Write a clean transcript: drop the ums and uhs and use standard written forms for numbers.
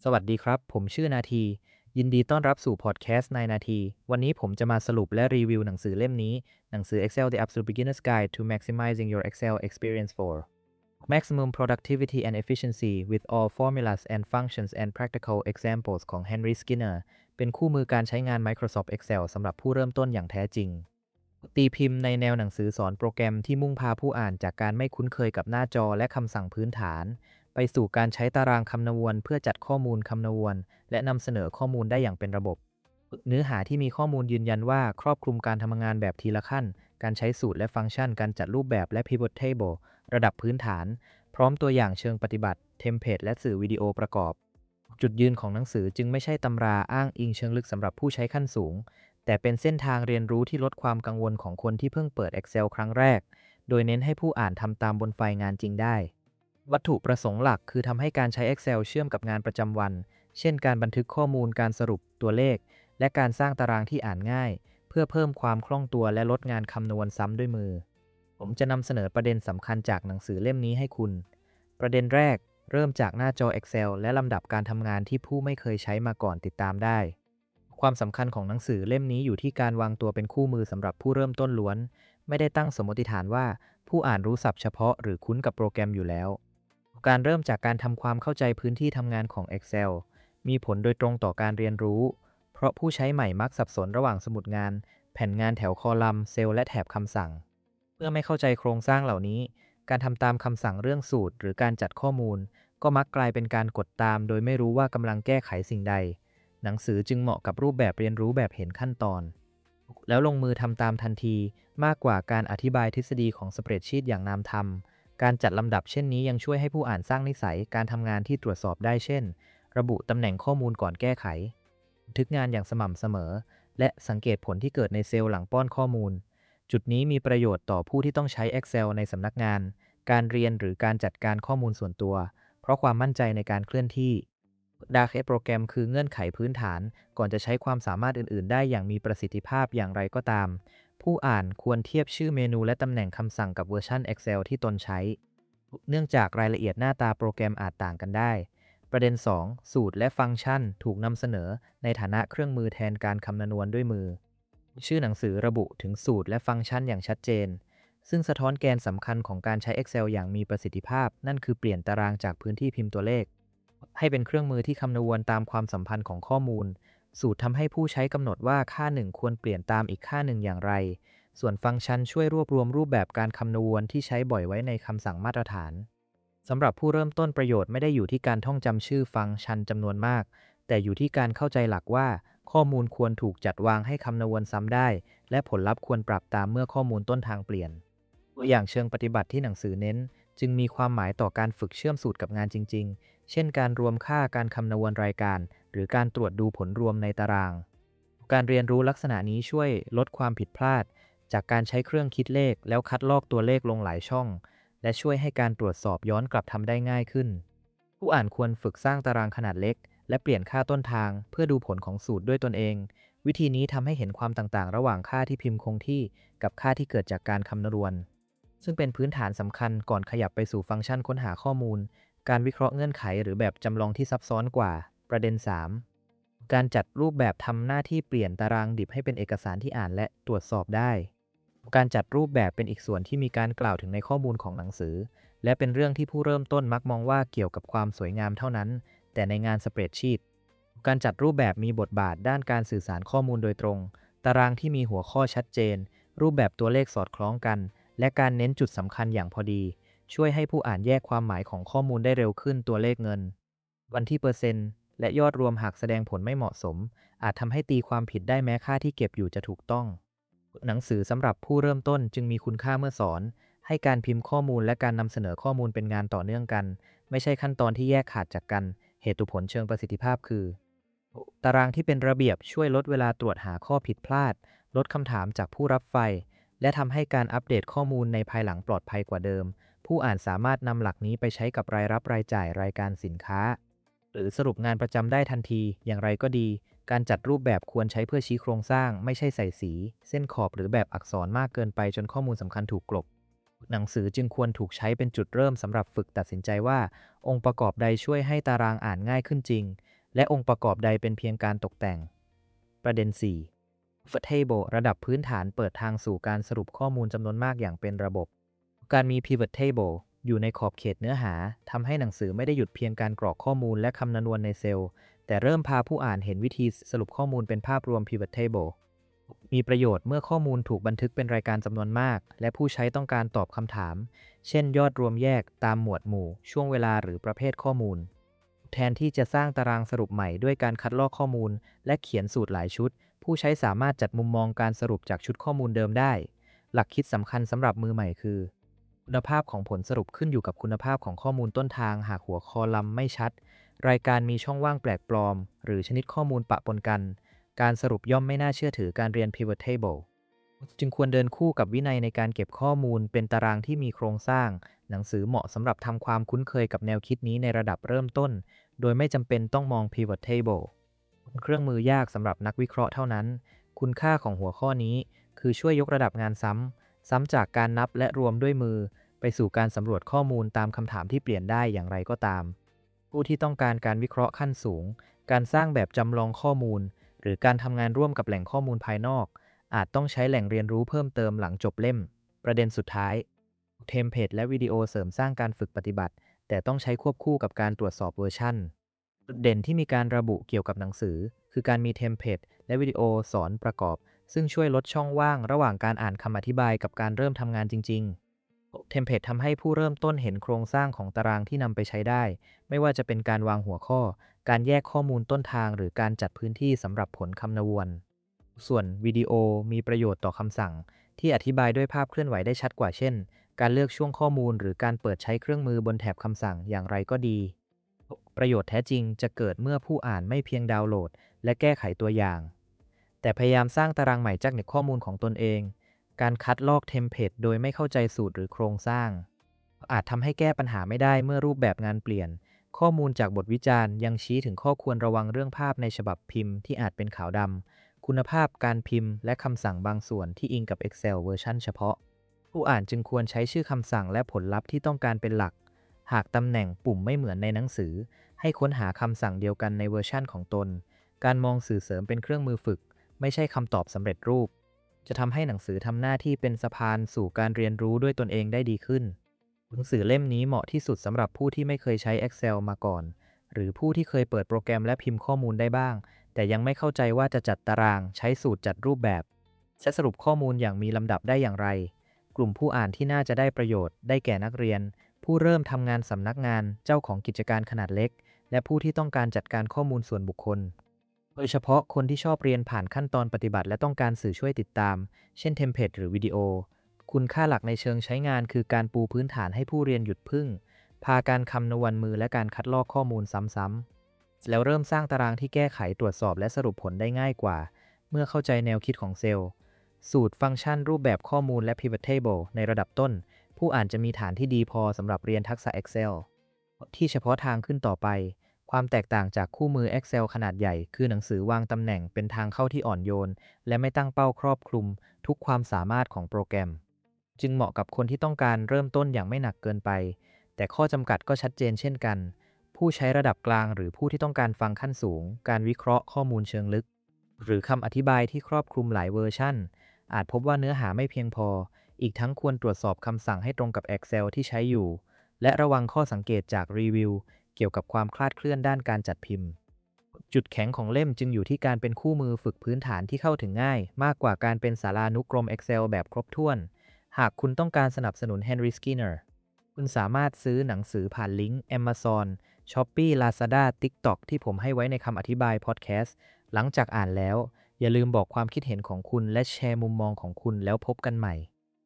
สวัสดีครับ ผมชื่อนาทียินดีต้อนรับสู่พอดแคสต์นายนาทีวันนี้ผมจะมาสรุปและรีวิวหนังสือเล่มนี้หนังสือ Excel The Absolute Beginner's Guide to Maximizing Your Excel Experience for Maximum Productivity and Efficiency with All Formulas and Functions and Practical Examples ของ Henry Skinner เป็นคู่มือการใช้งาน Microsoft Excel สำหรับผู้เริ่มต้นอย่างแท้จริงตีพิมพ์ในแนวหนังสือสอนโปรแกรมที่มุ่งพาผู้อ่านจากการไม่คุ้นเคยกับหน้าจอและคำสั่งพื้นฐานไปสู่การใช้ตารางคำนวณเพื่อจัดข้อมูลคำนวณและนำเสนอข้อมูลได้อย่างเป็นระบบเนื้อหาที่มีข้อมูลยืนยันว่าครอบคลุมการทำงานแบบทีละขั้นการใช้สูตรและฟังก์ชันการจัดรูปแบบและ Pivot Table ระดับพื้นฐานพร้อมตัวอย่างเชิงปฏิบัติเทมเพลตและสื่อวิดีโอประกอบจุดยืนของหนังสือจึงไม่ใช่ตำราอ้างอิงเชิงลึกสำหรับผู้ใช้ขั้นสูงแต่เป็นเส้นทางเรียนรู้ที่ลดความกังวลของคนที่เพิ่งเปิด Excel ครั้งแรกโดยเน้นให้ผู้อ่านทำตามบนไฟล์งานจริงได้วัตถุประสงค์หลักคือทำให้การใช้ Excel เชื่อมกับงานประจำวันเช่นการบันทึกข้อมูลการสรุปตัวเลขและการสร้างตารางที่อ่านง่ายเพื่อเพิ่มความคล่องตัวและลดงานคำนวณซ้ำด้วยมือผมจะนำเสนอประเด็นสำคัญจากหนังสือเล่มนี้ให้คุณประเด็นแรกเริ่มจากหน้าจอ Excel และลำดับการทำงานที่ผู้ไม่เคยใช้มาก่อนติดตามได้ความสำคัญของหนังสือเล่มนี้อยู่ที่การวางตัวเป็นคู่มือสำหรับผู้เริ่มต้นล้วนไม่ได้ตั้งสมมติฐานว่าผู้อ่านรู้ศัพท์เฉพาะหรือคุ้นกับโปรแกรมอยู่แล้วการเริ่มจากการทำความเข้าใจพื้นที่ทำงานของ Excel มีผลโดยตรงต่อการเรียนรู้เพราะผู้ใช้ใหม่มักสับสนระหว่างสมุดงานแผ่นงานแถวคอลัมน์เซลล์และแถบคำสั่งเมื่อไม่เข้าใจโครงสร้างเหล่านี้การทำตามคำสั่งเรื่องสูตรหรือการจัดข้อมูลก็มักกลายเป็นการกดตามโดยไม่รู้ว่ากำลังแก้ไขสิ่งใดหนังสือจึงเหมาะกับรูปแบบเรียนรู้แบบเห็นขั้นตอนแล้วลงมือทำตามทันทีมากกว่าการอธิบายทฤษฎีของสเปรดชีตอย่างนามธรรมการจัดลำดับเช่นนี้ยังช่วยให้ผู้อ่านสร้างนิสัยการทำงานที่ตรวจสอบได้เช่นระบุตำแหน่งข้อมูลก่อนแก้ไขบันทึกงานอย่างสม่ำเสมอและสังเกตผลที่เกิดในเซลล์หลังป้อนข้อมูลจุดนี้มีประโยชน์ต่อผู้ที่ต้องใช้ Excel ในสำนักงานการเรียนหรือการจัดการข้อมูลส่วนตัวเพราะความมั่นใจในการเคลื่อนที่ Dark Hat โปรแกรมคือเงื่อนไขพื้นฐานก่อนจะใช้ความสามารถอื่นๆได้อย่างมีประสิทธิภาพอย่างไรก็ตามผู้อ่านควรเทียบชื่อเมนูและตำแหน่งคำสั่งกับเวอร์ชัน Excel ที่ตนใช้เนื่องจากรายละเอียดหน้าตาโปรแกรมอาจต่างกันได้ประเด็น2สูตรและฟังก์ชันถูกนำเสนอในฐานะเครื่องมือแทนการคำนวณด้วยมือชื่อหนังสือระบุถึงสูตรและฟังก์ชันอย่างชัดเจนซึ่งสะท้อนแกนสำคัญของการใช้ Excel อย่างมีประสิทธิภาพนั่นคือเปลี่ยนตารางจากพื้นที่พิมพ์ตัวเลขให้เป็นเครื่องมือที่คำนวณตามความสัมพันธ์ของข้อมูลสูตรทำให้ผู้ใช้กำหนดว่าค่าหนึ่งควรเปลี่ยนตามอีกค่าหนึ่งอย่างไรส่วนฟังก์ชันช่วยรวบรวมรูปแบบการคำนวณที่ใช้บ่อยไว้ในคำสั่งมาตรฐานสำหรับผู้เริ่มต้นประโยชน์ไม่ได้อยู่ที่การท่องจำชื่อฟังก์ชันจำนวนมากแต่อยู่ที่การเข้าใจหลักว่าข้อมูลควรถูกจัดวางให้คำนวณซ้ำได้และผลลัพธ์ควรปรับตามเมื่อข้อมูลต้นทางเปลี่ยนตัวอย่างเชิงปฏิบัติที่หนังสือเน้นจึงมีความหมายต่อการฝึกเชื่อมสูตรกับงานจริงๆเช่นการรวมค่าการคำนวณรายการหรือการตรวจดูผลรวมในตารางการเรียนรู้ลักษณะนี้ช่วยลดความผิดพลาดจากการใช้เครื่องคิดเลขแล้วคัดลอกตัวเลขลงหลายช่องและช่วยให้การตรวจสอบย้อนกลับทำได้ง่ายขึ้นผู้อ่านควรฝึกสร้างตารางขนาดเล็กและเปลี่ยนค่าต้นทางเพื่อดูผลของสูตรด้วยตนเองวิธีนี้ทำให้เห็นความต่างๆระหว่างค่าที่พิมพ์คงที่กับค่าที่เกิดจากการคำนวณซึ่งเป็นพื้นฐานสำคัญก่อนขยับไปสู่ฟังก์ชันค้นหาข้อมูลการวิเคราะห์เงื่อนไขหรือแบบจำลองที่ซับซ้อนกว่าประเด็น3การจัดรูปแบบทำหน้าที่เปลี่ยนตารางดิบให้เป็นเอกสารที่อ่านและตรวจสอบได้การจัดรูปแบบเป็นอีกส่วนที่มีการกล่าวถึงในข้อมูลของหนังสือและเป็นเรื่องที่ผู้เริ่มต้นมักมองว่าเกี่ยวกับความสวยงามเท่านั้นแต่ในงานสเปรดชีตการจัดรูปแบบมีบทบาทด้านการสื่อสารข้อมูลโดยตรงตารางที่มีหัวข้อชัดเจนรูปแบบตัวเลขสอดคล้องกันและการเน้นจุดสำคัญอย่างพอดีช่วยให้ผู้อ่านแยกความหมายของข้อมูลได้เร็วขึ้นตัวเลขเงินวันที่เปอร์เซ็นต์และยอดรวมหากแสดงผลไม่เหมาะสมอาจทำให้ตีความผิดได้แม้ค่าที่เก็บอยู่จะถูกต้องหนังสือสำหรับผู้เริ่มต้นจึงมีคุณค่าเมื่อสอนให้การพิมพ์ข้อมูลและการนำเสนอข้อมูลเป็นงานต่อเนื่องกันไม่ใช่ขั้นตอนที่แยกขาดจากกันเหตุผลเชิงประสิทธิภาพคือตารางที่เป็นระเบียบช่วยลดเวลาตรวจหาข้อผิดพลาดลดคำถามจากผู้รับไฟและทำให้การอัปเดตข้อมูลในภายหลังปลอดภัยกว่าเดิมผู้อ่านสามารถนำหลักนี้ไปใช้กับรายรับรายจ่ายรายการสินค้าหรือสรุปงานประจำได้ทันทีอย่างไรก็ดีการจัดรูปแบบควรใช้เพื่อชี้โครงสร้างไม่ใช่ใส่สีเส้นขอบหรือแบบอักษรมากเกินไปจนข้อมูลสำคัญถูกกลบหนังสือจึงควรถูกใช้เป็นจุดเริ่มสำหรับฝึกตัดสินใจว่าองค์ประกอบใดช่วยให้ตารางอ่านง่ายขึ้นจริงและองค์ประกอบใดเป็นเพียงการตกแต่งประเด็น 4 Pivot Table ระดับพื้นฐานเปิดทางสู่การสรุปข้อมูลจำนวนมากอย่างเป็นระบบการมี Pivot Table อยู่ในขอบเขตเนื้อหาทำให้หนังสือไม่ได้หยุดเพียงการกรอกข้อมูลและคำนวณในเซลล์แต่เริ่มพาผู้อ่านเห็นวิธีสรุปข้อมูลเป็นภาพรวม Pivot Table มีประโยชน์เมื่อข้อมูลถูกบันทึกเป็นรายการจำนวนมากและผู้ใช้ต้องการตอบคำถามเช่นยอดรวมแยกตามหมวดหมู่ช่วงเวลาหรือประเภทข้อมูลแทนที่จะสร้างตารางสรุปใหม่ด้วยการคัดลอกข้อมูลและเขียนสูตรหลายชุดผู้ใช้สามารถจัดมุมมองการสรุปจากชุดข้อมูลเดิมได้หลักคิดสำคัญสำหรับมือใหม่คือคุณภาพของผลสรุปขึ้นอยู่กับคุณภาพของข้อมูลต้นทางหากหัวคอลัมน์ไม่ชัดรายการมีช่องว่างแปลกปลอมหรือชนิดข้อมูลปะปนกันการสรุปย่อมไม่น่าเชื่อถือการเรียน Pivot Table จึงควรเดินคู่กับวินัยในการเก็บข้อมูลเป็นตารางที่มีโครงสร้างหนังสือเหมาะสำหรับทำความคุ้นเคยกับแนวคิดนี้ในระดับเริ่มต้นโดยไม่จำเป็นต้องมอง Pivot Table เครื่องมือยากสำหรับนักวิเคราะห์เท่านั้นคุณค่าของหัวข้อนี้คือช่วยยกระดับงานซ้ำจากการนับและรวมด้วยมือไปสู่การสำรวจข้อมูลตามคำถามที่เปลี่ยนได้อย่างไรก็ตามผู้ที่ต้องการการวิเคราะห์ขั้นสูงการสร้างแบบจำลองข้อมูลหรือการทำงานร่วมกับแหล่งข้อมูลภายนอกอาจต้องใช้แหล่งเรียนรู้เพิ่มเติมหลังจบเล่มประเด็นสุดท้ายเทมเพลตและวิดีโอเสริมสร้างการฝึกปฏิบัติแต่ต้องใช้ควบคู่กับการตรวจสอบเวอร์ชันจุดเด่นที่มีการระบุเกี่ยวกับหนังสือคือการมีเทมเพลตและวิดีโอสอนประกอบซึ่งช่วยลดช่องว่างระหว่างการอ่านคำอธิบายกับการเริ่มทำงานจริงๆเทมเพลตทำให้ผู้เริ่มต้นเห็นโครงสร้างของตารางที่นำไปใช้ได้ไม่ว่าจะเป็นการวางหัวข้อการแยกข้อมูลต้นทางหรือการจัดพื้นที่สำหรับผลคำนวณส่วนวิดีโอมีประโยชน์ต่อคำสั่งที่อธิบายด้วยภาพเคลื่อนไหวได้ชัดกว่าเช่นการเลือกช่วงข้อมูลหรือการเปิดใช้เครื่องมือบนแถบคำสั่งอย่างไรก็ดีประโยชน์แท้จริงจะเกิดเมื่อผู้อ่านไม่เพียงดาวน์โหลดและแก้ไขตัวอย่างแต่พยายามสร้างตารางใหม่จากในข้อมูลของตนเองการคัดลอกเทมเพลตโดยไม่เข้าใจสูตรหรือโครงสร้างอาจทำให้แก้ปัญหาไม่ได้เมื่อรูปแบบงานเปลี่ยนข้อมูลจากบทวิจารณ์ยังชี้ถึงข้อควรระวังเรื่องภาพในฉบับพิมพ์ที่อาจเป็นขาวดำคุณภาพการพิมพ์และคำสั่งบางส่วนที่อิงกับ Excel เวอร์ชันเฉพาะผู้อ่านจึงควรใช้ชื่อคำสั่งและผลลัพธ์ที่ต้องการเป็นหลักหากตำแหน่งปุ่มไม่เหมือนในหนังสือให้ค้นหาคำสั่งเดียวกันในเวอร์ชันของตนการมองสื่อเสริมเป็นเครื่องมือฝึกไม่ใช่คำตอบสำเร็จรูปจะทำให้หนังสือทำหน้าที่เป็นสะพานสู่การเรียนรู้ด้วยตนเองได้ดีขึ้นหนังสือเล่มนี้เหมาะที่สุดสำหรับผู้ที่ไม่เคยใช้ Excel มาก่อนหรือผู้ที่เคยเปิดโปรแกรมและพิมพ์ข้อมูลได้บ้างแต่ยังไม่เข้าใจว่าจะจัดตารางใช้สูตรจัดรูปแบบและสรุปข้อมูลอย่างมีลำดับได้อย่างไรกลุ่มผู้อ่านที่น่าจะได้ประโยชน์ได้แก่นักเรียนผู้เริ่มทำงานสำนักงานเจ้าของกิจการขนาดเล็กและผู้ที่ต้องการจัดการข้อมูลส่วนบุคคลโดยเฉพาะคนที่ชอบเรียนผ่านขั้นตอนปฏิบัติและต้องการสื่อช่วยติดตามเช่นเทมเพลตหรือวิดีโอคุณค่าหลักในเชิงใช้งานคือการปูพื้นฐานให้ผู้เรียนหยุดพึ่งพาการคำนวณมือและการคัดลอกข้อมูลซ้ำๆแล้วเริ่มสร้างตารางที่แก้ไขตรวจสอบและสรุปผลได้ง่ายกว่าเมื่อเข้าใจแนวคิดของเซลล์สูตรฟังก์ชันรูปแบบข้อมูลและ Pivot Table ในระดับต้นผู้อ่านจะมีฐานที่ดีพอสำหรับเรียนทักษะ Excel ที่เฉพาะทางขึ้นต่อไปความแตกต่างจากคู่มือ Excel ขนาดใหญ่คือหนังสือวางตำแหน่งเป็นทางเข้าที่อ่อนโยนและไม่ตั้งเป้าครอบคลุมทุกความสามารถของโปรแกรมจึงเหมาะกับคนที่ต้องการเริ่มต้นอย่างไม่หนักเกินไปแต่ข้อจำกัดก็ชัดเจนเช่นกันผู้ใช้ระดับกลางหรือผู้ที่ต้องการฟังขั้นสูงการวิเคราะห์ข้อมูลเชิงลึกหรือคำอธิบายที่ครอบคลุมหลายเวอร์ชันอาจพบว่าเนื้อหาไม่เพียงพออีกทั้งควรตรวจสอบคำสั่งให้ตรงกับ Excel ที่ใช้อยู่และระวังข้อสังเกตจากรีวิวเกี่ยวกับความคลาดเคลื่อนด้านการจัดพิมพ์จุดแข็งของเล่มจึงอยู่ที่การเป็นคู่มือฝึกพื้นฐานที่เข้าถึงง่ายมากกว่าการเป็นสารานุกรม Excel แบบครบถ้วนหากคุณต้องการสนับสนุน Henry Skinner คุณสามารถซื้อหนังสือผ่านลิงก์ Amazon Shopee Lazada TikTok ที่ผมให้ไว้ในคำอธิบายพอดแคสต์หลังจากอ่านแล้วอย่าลืมบอกความคิดเห็นของคุณและแชร์มุมมองของคุณแล้วพบกันใหม่